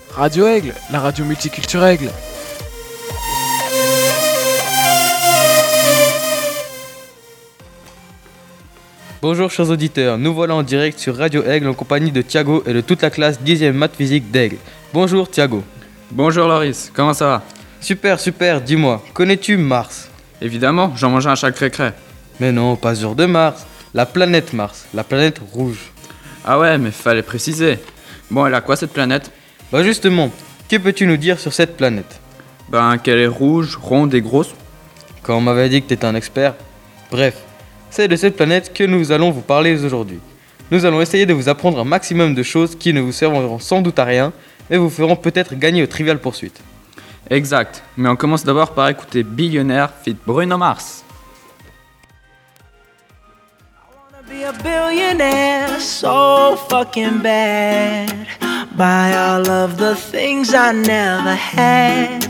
Radio Aigle, la radio multiculturelle. Bonjour chers auditeurs, nous voilà en direct sur Radio Aigle en compagnie de Thiago et de toute la classe 10e maths physique d'Aigle. Bonjour Thiago. Bonjour Loris, comment ça va? Super, dis-moi, connais-tu Mars? Évidemment, j'en mangeais à chaque récré. Mais non, pas sur de Mars, la planète Mars, la planète rouge. Ah ouais, mais fallait préciser. Bon, elle a quoi cette planète? Bah justement, que peux-tu nous dire sur cette planète? Qu'elle est rouge, ronde et grosse. Quand on m'avait dit que t'étais un expert. Bref, c'est de cette planète que nous allons vous parler aujourd'hui. Nous allons essayer de vous apprendre un maximum de choses qui ne vous serviront sans doute à rien, mais vous feront peut-être gagner au Trivial Poursuite. Exact, mais on commence d'abord par écouter Billionaire feat. Bruno Mars. Be a billionaire, so fucking bad. Buy all of the things I never had.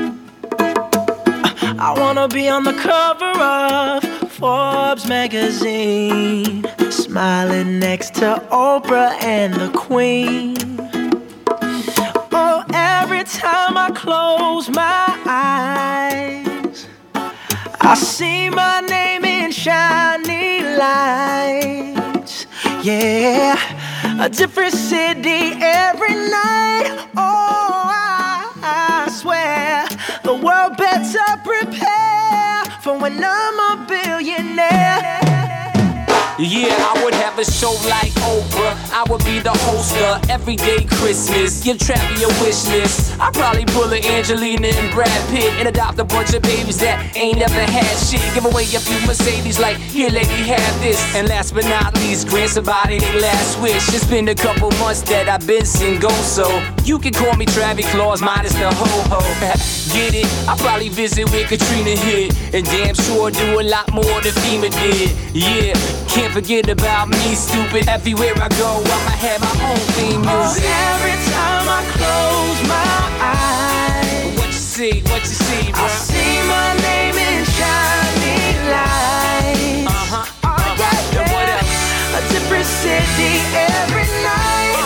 I wanna be on the cover of Forbes magazine, smiling next to Oprah and the Queen. Oh, every time I close my eyes, I see my name in shiny lights. Yeah, a different city every night. Oh, I swear the world better prepare for when I'm a billionaire. Yeah, I would have a show like Oprah. I would be the host of Everyday Christmas. Give Travis your wish list. I'd probably pull a Angelina and Brad Pitt and adopt a bunch of babies that ain't never had shit. Give away a few Mercedes like, here lady, have this. And last but not least, grant somebody their last wish. It's been a couple months that I've been single, so you can call me Travis Claus minus the ho-ho. Get it? I'll probably visit where Katrina hit, and damn sure do a lot more than FEMA did. Yeah, can't forget about me, stupid. Everywhere I go, I'ma have my own theme music. Oh, every time I close my eyes, What you see, bro? I see my name in shiny lights. Oh, yeah, And what else? a different city every night.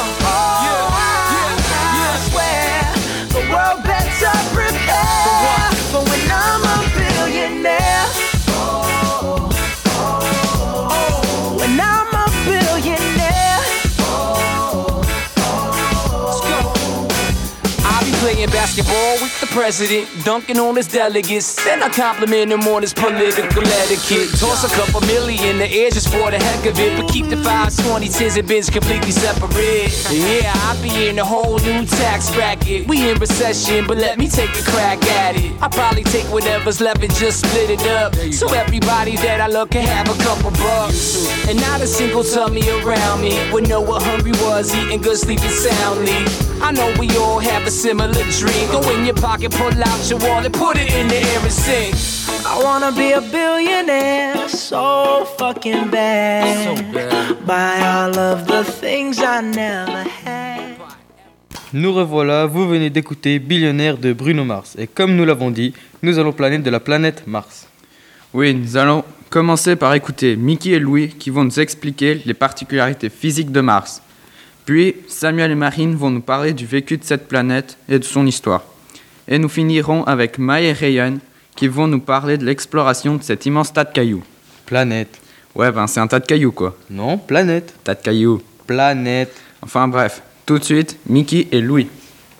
I swear the world better prepare for when I'm a billionaire. When I'm a billionaire. Let's go. I'll be playing basketball with the president, dunking on his delegates. Then I compliment him on his political etiquette. Toss a couple million in the air just for the heck of it, but keep the 5s, 20s, 10s, and bins completely separate. Yeah, I'll be in a whole new tax bracket. We in recession, but let me take a crack at it. I'll probably take whatever's left and just split it up, so everybody that I love can have a couple bucks. And not a single tummy around me would know what hungry was, eating good, sleeping soundly. I know we all have a similar dream. Go in your pocket, pull out your wallet, put it in the air and sing. I wanna be a billionaire, so fucking bad. Buy all of the things I never had. Nous revoilà, vous venez d'écouter Billionnaire de Bruno Mars. Et comme nous l'avons dit, nous allons planer de la planète Mars. Oui, nous allons commencer par écouter Mickey et Louis qui vont nous expliquer les particularités physiques de Mars. Puis Samuel et Marine vont nous parler du vécu de cette planète et de son histoire. Et nous finirons avec Maë et Ryan qui vont nous parler de l'exploration de cet immense tas de cailloux. Planète. Ouais, c'est un tas de cailloux quoi. Non, planète. Tas de cailloux. Planète. Enfin bref, tout de suite, Mickey et Louis.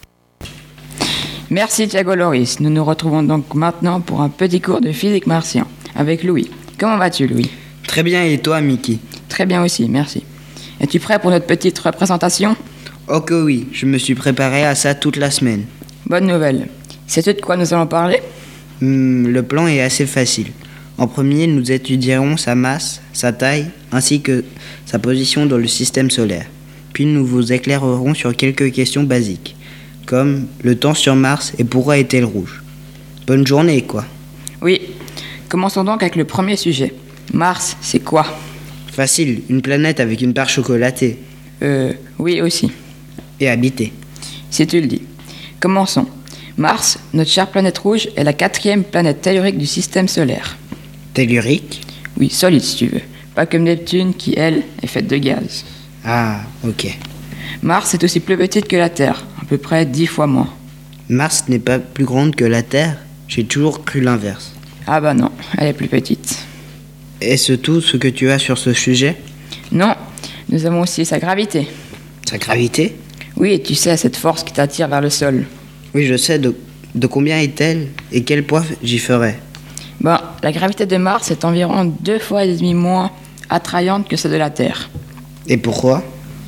Merci Thiago Loris. Nous nous retrouvons donc maintenant pour un petit cours de physique martien avec Louis. Comment vas-tu Louis? Très bien, et toi, Mickey? Très bien aussi, merci. Es-tu prêt pour notre petite représentation? Oh que oui, je me suis préparé à ça toute la semaine. Bonne nouvelle. Sais-tu de quoi nous allons parler? Le plan est assez facile. En premier, nous étudierons sa masse, sa taille, ainsi que sa position dans le système solaire. Puis nous vous éclairerons sur quelques questions basiques, comme le temps sur Mars et pourquoi est-elle rouge. Bonne journée, quoi. Oui. Commençons donc avec le premier sujet. Mars, c'est quoi? Facile, une planète avec une part chocolatée. Oui aussi. Et habitée. Si tu le dis. Commençons. Mars, notre chère planète rouge, est la 4e planète tellurique du système solaire. Tellurique? Oui, solide si tu veux. Pas comme Neptune qui, elle, est faite de gaz. Ah, ok. Mars est aussi plus petite que la Terre, un peu près 10 fois moins. Mars n'est pas plus grande que la Terre? J'ai toujours cru l'inverse. Ah bah non, elle est plus petite. Est-ce tout ce que tu as sur ce sujet? Non, nous avons aussi sa gravité. Sa gravité? Oui, tu sais, cette force qui t'attire vers le sol. Oui, je sais. De combien est-elle et quel poids j'y ferai? Ben, la gravité de Mars est environ 2,5 fois moins attrayante que celle de la Terre. Et pourquoi?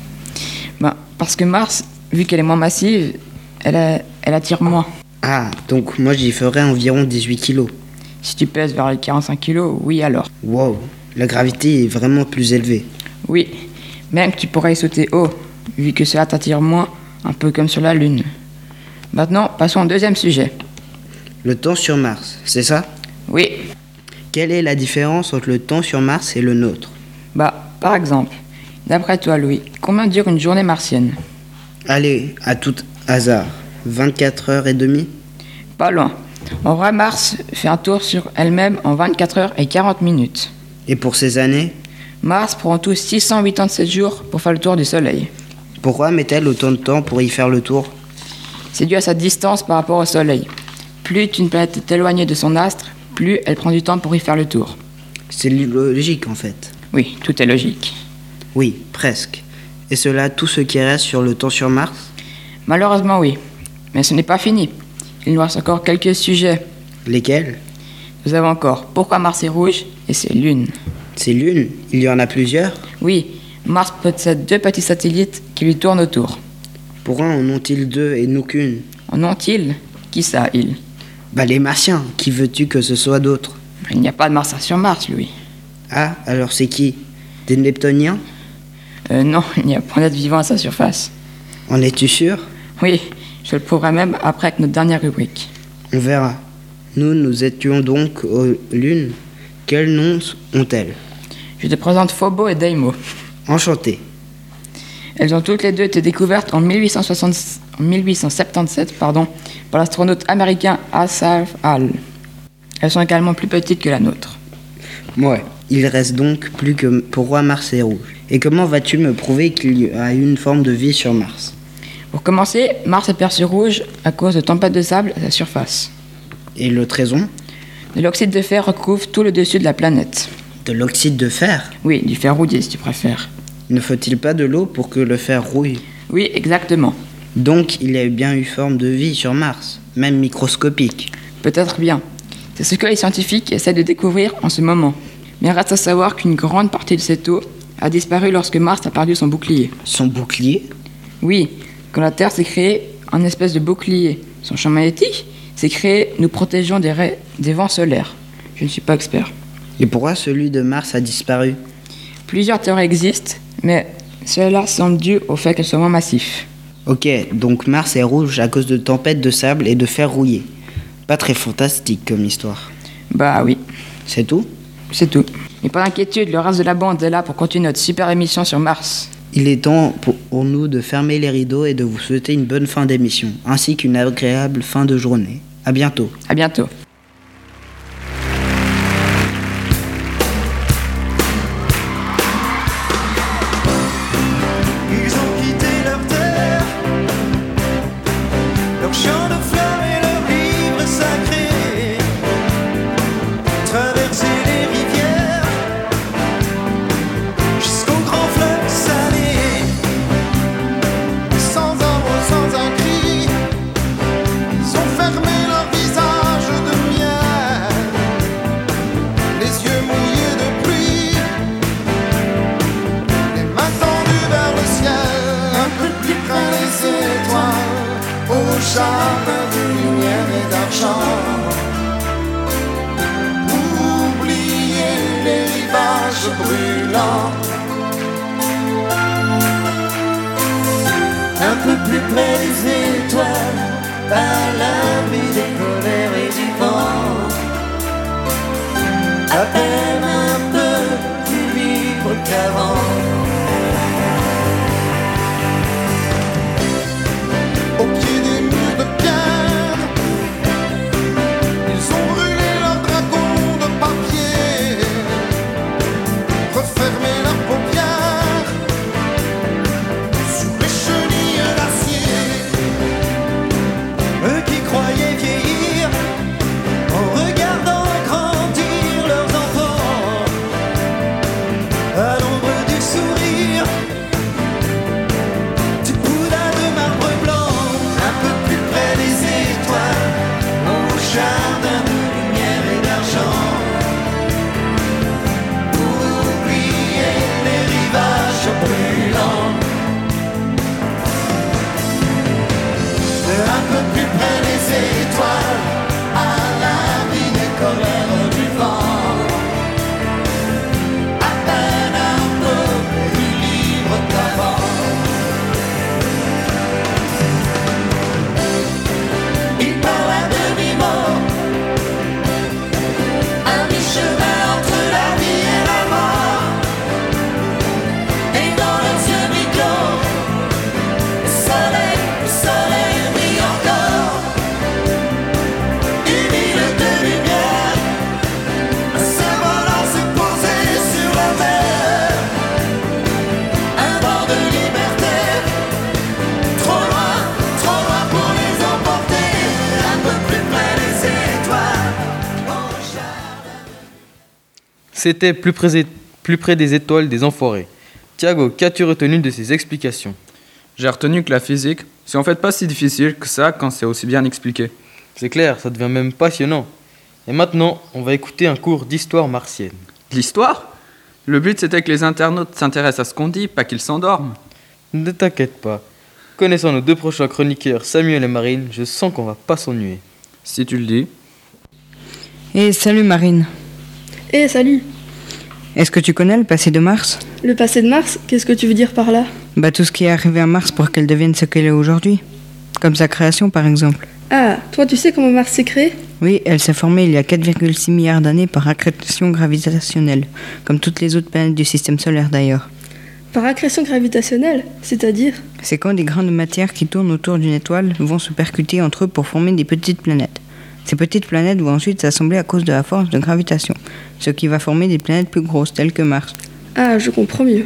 Ben, parce que Mars, vu qu'elle est moins massive, elle attire moins. Ah, donc moi j'y ferai environ 18 kilos. Si tu pèses vers les 45 kilos, oui alors. Wow, la gravité est vraiment plus élevée. Oui, même que tu pourrais y sauter haut, vu que cela t'attire moins, un peu comme sur la Lune. Maintenant, passons au deuxième sujet. Le temps sur Mars, c'est ça? Oui, Quelle est la différence entre le temps sur Mars et le nôtre? bah, par exemple, d'après toi, Louis, combien dure une journée martienne? Allez, à tout hasard, 24 heures et demie? Pas loin. En vrai, Mars fait un tour sur elle-même en 24 heures et 40 minutes. Et pour ces années? Mars prend en tout 687 jours pour faire le tour du Soleil. Pourquoi met-elle autant de temps pour y faire le tour? C'est dû à sa distance par rapport au Soleil. Plus une planète est éloignée de son astre, plus elle prend du temps pour y faire le tour. C'est logique en fait. Oui, tout est logique. Oui, presque. Et cela tout ce qui reste sur le temps sur Mars? Malheureusement, oui. Mais ce n'est pas fini. Il nous reste encore quelques sujets. Lesquels? Nous avons encore pourquoi Mars est rouge et ses lunes. Ces lunes, il y en a plusieurs? Oui, Mars possède 2 petits satellites qui lui tournent autour. Pourquoi en ont-ils 2 et nous qu'une? En ont-ils? Qui ça, ils? Bah les Martiens, qui veux-tu que ce soit d'autre? Il n'y a pas de Martien sur Mars, lui. Ah, alors c'est qui? Des Neptuniens? Non, il n'y a point d'être vivant à sa surface. En es-tu sûr? Oui, je le prouverai même après avec notre dernière rubrique. On verra. Nous étions donc aux lunes. Quels noms ont-elles? Je te présente Phobo et Deimos. Enchanté. Elles ont toutes les deux été découvertes en 1877 par l'astronaute américain Asa Hall. Elles sont également plus petites que la nôtre. Ouais. Il reste donc plus que pourquoi Mars est rouge. Et comment vas-tu me prouver qu'il y a une forme de vie sur Mars? Pour commencer, Mars est perçu rouge à cause de tempêtes de sable à sa surface. Et l'autre raison? De l'oxyde de fer recouvre tout le dessus de la planète. De l'oxyde de fer? Oui, du fer rouillé si tu préfères. Ne faut-il pas de l'eau pour que le fer rouille? Oui, exactement. Donc il y a bien eu forme de vie sur Mars, même microscopique. Peut-être bien. C'est ce que les scientifiques essaient de découvrir en ce moment. Mais reste à savoir qu'une grande partie de cette eau a disparu lorsque Mars a perdu son bouclier. Son bouclier? Oui, quand la Terre s'est créée, un espèce de bouclier. Son champ magnétique s'est créé, nous protégeant des vents solaires. Je ne suis pas expert. Et pourquoi celui de Mars a disparu? Plusieurs théories existent, mais cela semble dû au fait qu'elle soit moins massif. Ok, donc Mars est rouge à cause de tempêtes de sable et de fer rouillé. Pas très fantastique comme histoire. Bah oui, C'est tout? c'est tout. Mais pas d'inquiétude, le reste de la bande est là pour continuer notre super émission sur Mars. Il est temps pour nous de fermer les rideaux et de vous souhaiter une bonne fin d'émission, ainsi qu'une agréable fin de journée. À bientôt. À bientôt. Ils ont quitté leur terre, leur champ de fleurs et leur livre sacré, traversé les rivières jusqu'au grand fleuve salé, sans ordre, sans un cri, ils ont fermé leur visage de miel, les yeux mouillés de pluie, les mains tendues vers le ciel, un peu plus près des étoiles, au charme de lumière et d'argent. Oubliez les rivages brûlants, un peu plus près des étoiles, à l'abri des colères et du vent, à peine un peu plus libre qu'avant. Au pied des murs de pierre, ils ont brûlé leurs dragons de papier, refermé leurs paupières sur les chenilles d'acier. un peu plus près des étoiles, à la vie des colères du vent. À peine un peu plus libre qu'avant. Il parle à demi-mot, un mi-chemin entre la vie et la mort. Et dans leurs yeux mi-clos, le soleil brille encore. Une île de lumière, un seul volant s'est posé sur la mer. Un vent de liberté, trop loin pour les emporter. Un peu plus près des étoiles, au jardin. C'était plus près des étoiles des enfoirés. Thiago, qu'as-tu retenu de ces explications? J'ai retenu que la physique, c'est en fait pas si difficile que ça quand c'est aussi bien expliqué. C'est clair, ça devient même passionnant. Et maintenant, on va écouter un cours d'histoire martienne. L'histoire? Le but c'était que les internautes s'intéressent à ce qu'on dit, pas qu'ils s'endorment. Ne t'inquiète pas. Connaissant nos deux prochains chroniqueurs, Samuel et Marine, je sens qu'on va pas s'ennuyer. Si tu le dis. Et salut Marine. Eh, salut! Est-ce que tu connais le passé de Mars? Le passé de Mars, qu'est-ce que tu veux dire par là? Bah tout ce qui est arrivé à Mars pour qu'elle devienne ce qu'elle est aujourd'hui. Comme sa création par exemple. Ah, toi tu sais comment Mars s'est créé? Oui, elle s'est formée il y a 4,6 milliards d'années par accrétion gravitationnelle, comme toutes les autres planètes du système solaire d'ailleurs. Par accrétion gravitationnelle, c'est-à-dire? C'est quand des grains de matière qui tournent autour d'une étoile vont se percuter entre eux pour former des petites planètes. Ces petites planètes vont ensuite s'assembler à cause de la force de gravitation, ce qui va former des planètes plus grosses telles que Mars. Ah, je comprends mieux.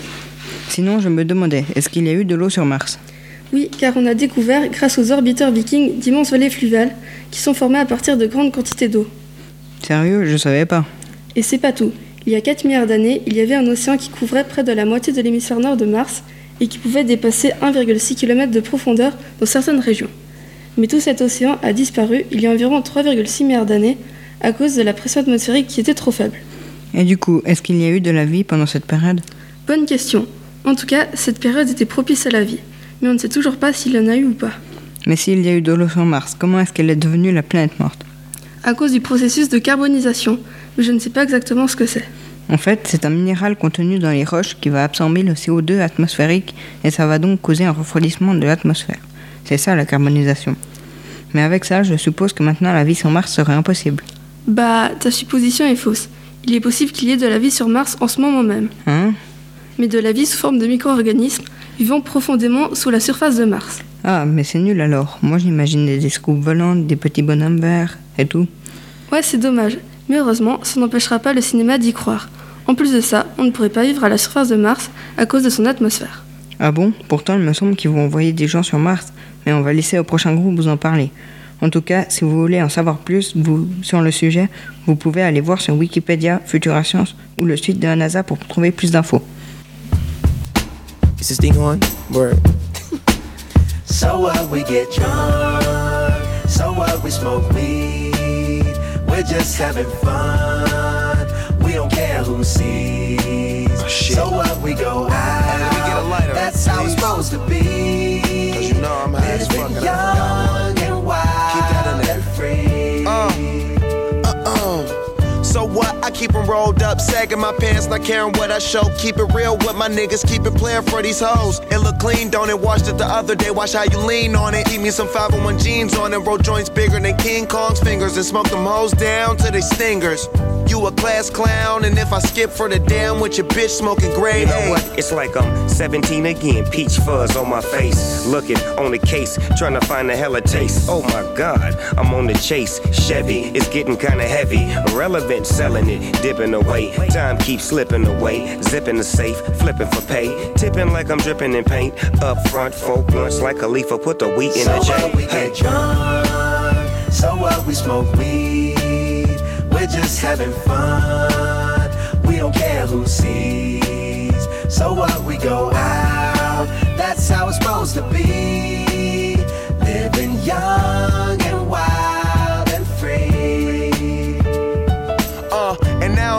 Sinon, je me demandais, est-ce qu'il y a eu de l'eau sur Mars? Oui, car on a découvert, grâce aux orbiteurs vikings, d'immenses vallées fluviales qui sont formées à partir de grandes quantités d'eau. Sérieux, je savais pas. Et c'est pas tout. Il y a 4 milliards d'années, il y avait un océan qui couvrait près de la moitié de l'hémisphère nord de Mars et qui pouvait dépasser 1,6 km de profondeur dans certaines régions. Mais tout cet océan a disparu il y a environ 3,6 milliards d'années à cause de la pression atmosphérique qui était trop faible. Et du coup, est-ce qu'il y a eu de la vie pendant cette période? Bonne question. En tout cas, cette période était propice à la vie. Mais on ne sait toujours pas s'il y en a eu ou pas. Mais s'il y a eu de l'eau sur Mars, comment est-ce qu'elle est devenue la planète morte? À cause du processus de carbonisation, mais je ne sais pas exactement ce que c'est. En fait, c'est un minéral contenu dans les roches qui va absorber le CO2 atmosphérique et ça va donc causer un refroidissement de l'atmosphère. C'est ça la carbonisation. Mais avec ça, je suppose que maintenant la vie sur Mars serait impossible. Bah, ta supposition est fausse. Il est possible qu'il y ait de la vie sur Mars en ce moment même. Hein? Mais de la vie sous forme de micro-organismes vivant profondément sous la surface de Mars. Ah, mais c'est nul alors. Moi j'imagine des escoupes volantes, des petits bonhommes verts et tout. Ouais, c'est dommage. Mais heureusement, ça n'empêchera pas le cinéma d'y croire. En plus de ça, on ne pourrait pas vivre à la surface de Mars à cause de son atmosphère. Ah bon? Pourtant, il me semble qu'ils vont envoyer des gens sur Mars, mais on va laisser au prochain groupe vous en parler. En tout cas, si vous voulez en savoir plus sur le sujet, vous pouvez aller voir sur Wikipédia, Futura Science ou le site de la NASA pour trouver plus d'infos. Is this thing on? Word. So what, we get drunk. So what, we smoke weed. We're just having fun. We don't care who sees. Oh, shit. So what, we go out. Let me get a lighter, That's how it's please. supposed to be. 'Cause you know I'm high as fuck Living and I young and wild Keep that in there. and free. So what? I keep them rolled up, sagging my pants, not caring what I show. Keep it real with my niggas, keep it playing for these hoes. It look clean, don't it? Washed it the other day, watch how you lean on it. Keep me some 501 jeans on and roll joints bigger than King Kong's fingers and smoke them hoes down to they stingers. You a class clown, and if I skip for the damn with your bitch smoking grade You know A. what? It's like I'm 17 again, peach fuzz on my face. Looking on the case, trying to find a hella taste. Oh my god, I'm on the chase. Chevy, it's getting kinda heavy. Irrelevant, selling it, dipping away. Time keeps slipping away. Zipping the safe, flipping for pay. Tipping like I'm dripping in paint. Up front, 4 blunts like a leaf, put the wheat in So the J. what, we get drunk. So what, we smoke weed. We're just having fun. We don't care who sees. So what, we go out. That's how it's supposed to be. Living young and wild and free. And I don't even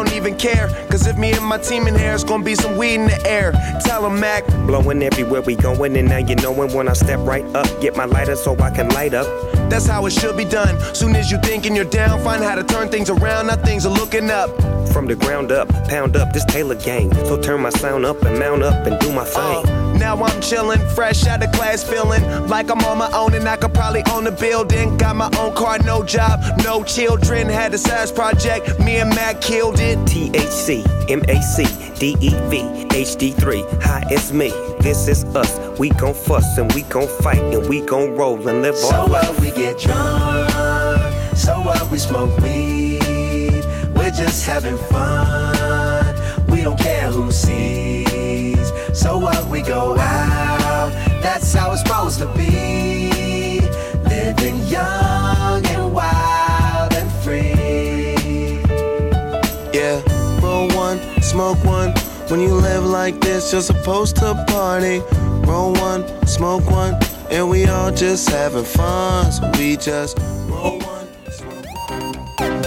care. Cause if me and my team in here, it's gonna be some weed in the air. Tell 'em, Mac. Blowing everywhere we going, and now you knowin' when I step right up. Get my lighter so I can light up. That's how it should be done. Soon as you thinking you're down, find how to turn things around. Now things are looking up. From the ground up, pound up this Taylor gang. So turn my sound up and mount up and do my thing. Now I'm chillin', fresh out of class, feeling like I'm on my own and I could probably own a building. Got my own car, no job, no children. Had a size project, me and Mac killed it. THC, MAC, DEV, HD3, hi, it's me. This is us. We gon' fuss and we gon' fight and we gon' roll and live So our life. what, we get drunk. So what, we smoke weed. We're just having fun. We don't care who sees. So what, we go out. That's how it's supposed to be. Living young and wild and free. Yeah, roll one, smoke one. When you live like this, you're supposed to party. Roll one, smoke one, and we all just having fun. So we just roll one, smoke one.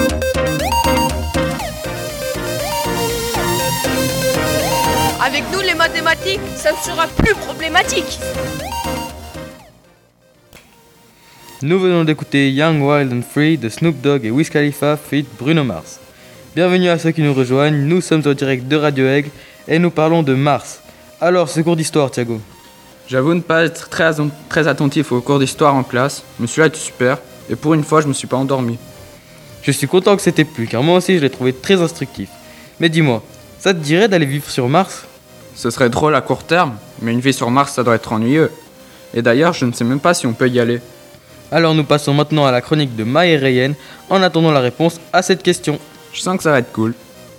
Avec nous, les mathématiques, ça ne sera plus problématique. Nous venons d'écouter Young, Wild and Free de Snoop Dogg et Wiz Khalifa feat. Bruno Mars. Bienvenue à ceux qui nous rejoignent, nous sommes en direct de Radio Aigle et nous parlons de Mars. Alors, ce cours d'histoire, Thiago. J'avoue ne pas être très attentif aux cours d'histoire en classe, mais celui-là était super, et pour une fois je me suis pas endormi. Je suis content que c'était plus, car moi aussi je l'ai trouvé très instructif. Mais dis-moi, ça te dirait d'aller vivre sur Mars ? Ce serait drôle à court terme, mais une vie sur Mars ça doit être ennuyeux. Et d'ailleurs je ne sais même pas si on peut y aller. Alors nous passons maintenant à la chronique de Maë et Ryan en attendant la réponse à cette question. Je sens que ça va être cool.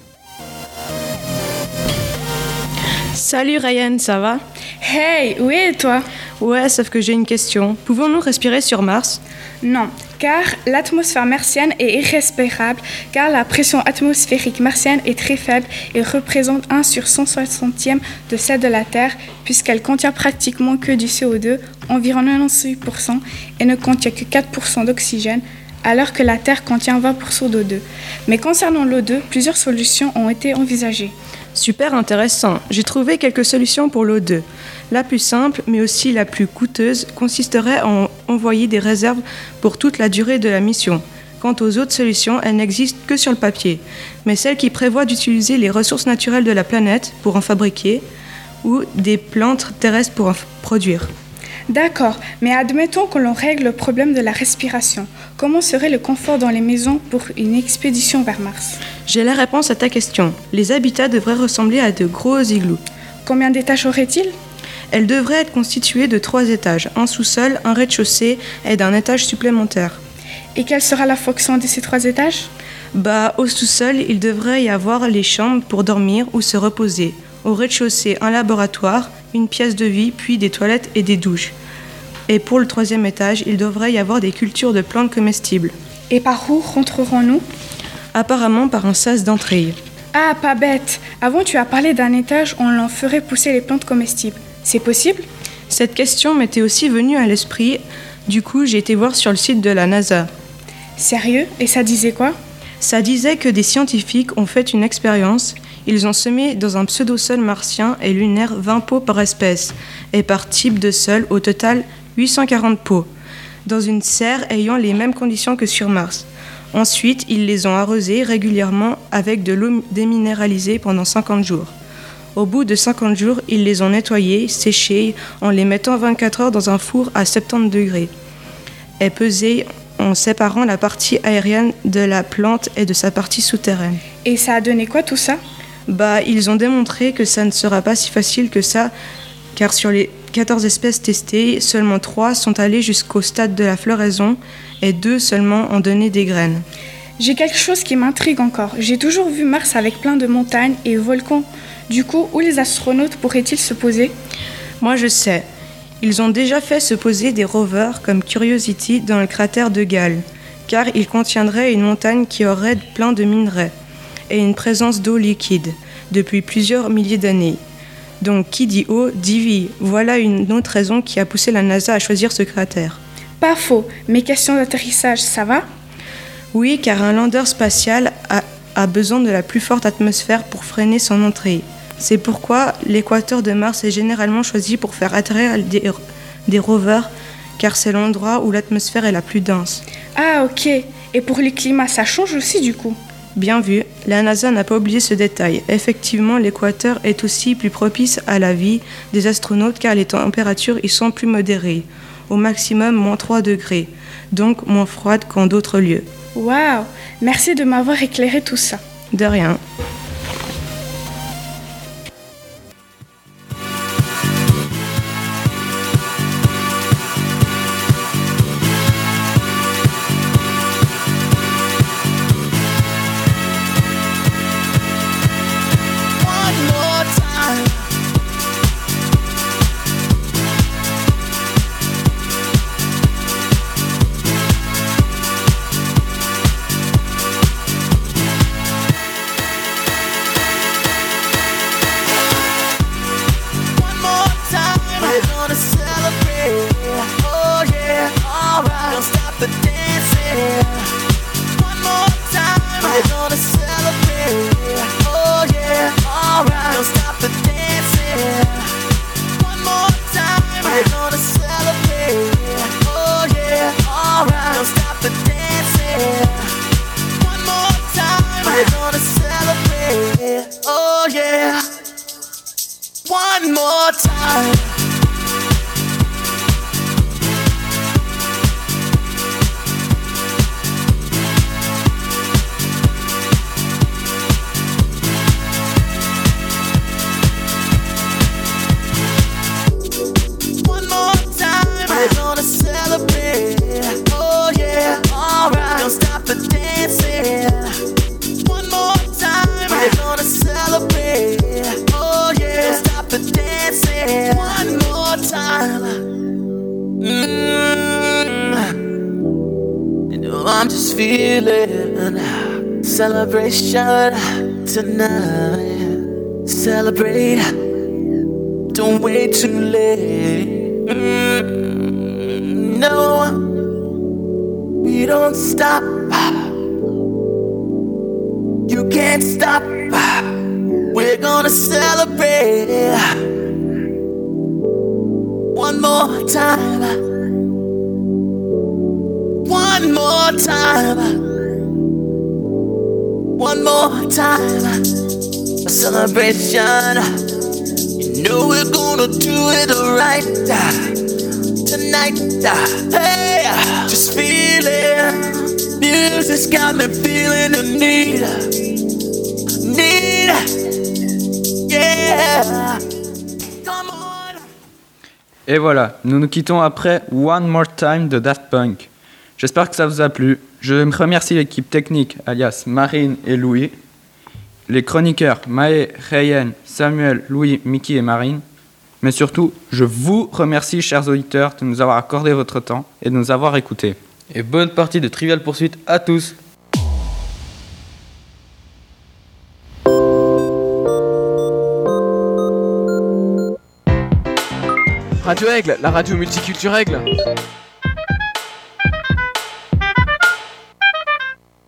Salut Ryan, ça va ? Hey, oui et toi ? Ouais, sauf que j'ai une question. Pouvons-nous respirer sur Mars ? Non, car l'atmosphère martienne est irrespirable, car la pression atmosphérique martienne est très faible et représente 1 sur 160e de celle de la Terre, puisqu'elle contient pratiquement que du CO2, environ 98%, et ne contient que 4% d'oxygène, alors que la Terre contient 20% d'O2. Mais concernant l'O2, plusieurs solutions ont été envisagées. Super intéressant. J'ai trouvé quelques solutions pour l'O2. La plus simple, mais aussi la plus coûteuse, consisterait à envoyer des réserves pour toute la durée de la mission. Quant aux autres solutions, elles n'existent que sur le papier. Mais celle qui prévoit d'utiliser les ressources naturelles de la planète pour en fabriquer, ou des plantes terrestres pour en produire. D'accord, mais admettons que l'on règle le problème de la respiration. Comment serait le confort dans les maisons pour une expédition vers Mars ? J'ai la réponse à ta question. Les habitats devraient ressembler à de gros igloos. Combien d'étages aurait-il ? Elles devraient être constituées de 3 étages, un sous-sol, un rez-de-chaussée et d'un étage supplémentaire. Et quelle sera la fonction de ces 3 étages ? Au sous-sol, il devrait y avoir les chambres pour dormir ou se reposer. Au rez-de-chaussée, un laboratoire, une pièce de vie, puis des toilettes et des douches. Et pour le 3e étage, il devrait y avoir des cultures de plantes comestibles. Et par où rentrerons-nous ? Apparemment par un sas d'entrée. Ah, pas bête. Avant, tu as parlé d'un étage où on ferait pousser les plantes comestibles. C'est possible ? Cette question m'était aussi venue à l'esprit. Du coup, j'ai été voir sur le site de la NASA. Sérieux ? Et ça disait quoi ? Ça disait que des scientifiques ont fait une expérience. Ils ont semé dans un pseudo-sol martien et lunaire 20 pots par espèce, et par type de sol, au total 840 pots, dans une serre ayant les mêmes conditions que sur Mars. Ensuite, ils les ont arrosés régulièrement avec de l'eau déminéralisée pendant 50 jours. Au bout de 50 jours, ils les ont nettoyés, séchés, en les mettant 24 heures dans un four à 70 degrés, et pesés en séparant la partie aérienne de la plante et de sa partie souterraine. Et ça a donné quoi tout ça ? Ils ont démontré que ça ne sera pas si facile que ça, car sur les 14 espèces testées, seulement 3 sont allées jusqu'au stade de la floraison et 2 seulement ont donné des graines. J'ai quelque chose qui m'intrigue encore. J'ai toujours vu Mars avec plein de montagnes et volcans. Du coup, où les astronautes pourraient-ils se poser ? Moi je sais. Ils ont déjà fait se poser des rovers comme Curiosity dans le cratère de Gale, car il contiendrait une montagne qui aurait plein de minerais et une présence d'eau liquide depuis plusieurs milliers d'années. Donc qui dit eau, dit vie. Voilà une autre raison qui a poussé la NASA à choisir ce cratère. Pas faux, mais question d'atterrissage, ça va ? Oui, car un lander spatial a besoin de la plus forte atmosphère pour freiner son entrée. C'est pourquoi l'équateur de Mars est généralement choisi pour faire atterrir des rovers, car c'est l'endroit où l'atmosphère est la plus dense. Ah ok, et pour le climat, ça change aussi du coup? Bien vu, la NASA n'a pas oublié ce détail. Effectivement, l'équateur est aussi plus propice à la vie des astronautes car les températures y sont plus modérées, au maximum moins 3 degrés, donc moins froides qu'en d'autres lieux. Waouh, merci de m'avoir éclairé tout ça. De rien. One more time. One more time. We're gonna celebrate. Oh yeah, alright. Don't stop the dancing. One more time. We're gonna celebrate. Oh yeah, don't stop the dancing. One more time. You know I'm just feeling celebration tonight. Celebrate. Don't wait too late. No, we don't stop. You can't stop. We're gonna celebrate. One more time. One more time. One more time. A celebration. You know we're gonna do it right tonight. Hey, just feeling. Music's got me feeling the need. Yeah. Come on. Et voilà, nous nous quittons après One More Time de Daft Punk. J'espère que ça vous a plu. Je remercie l'équipe technique, alias Marine et Louis, les chroniqueurs Maë, Rayen, Samuel, Louis, Mickey et Marine. Mais surtout, je vous remercie, chers auditeurs, de nous avoir accordé votre temps et de nous avoir écoutés. Et bonne partie de Trivial Pursuit à tous. Radio Aigle, la radio multiculturelle.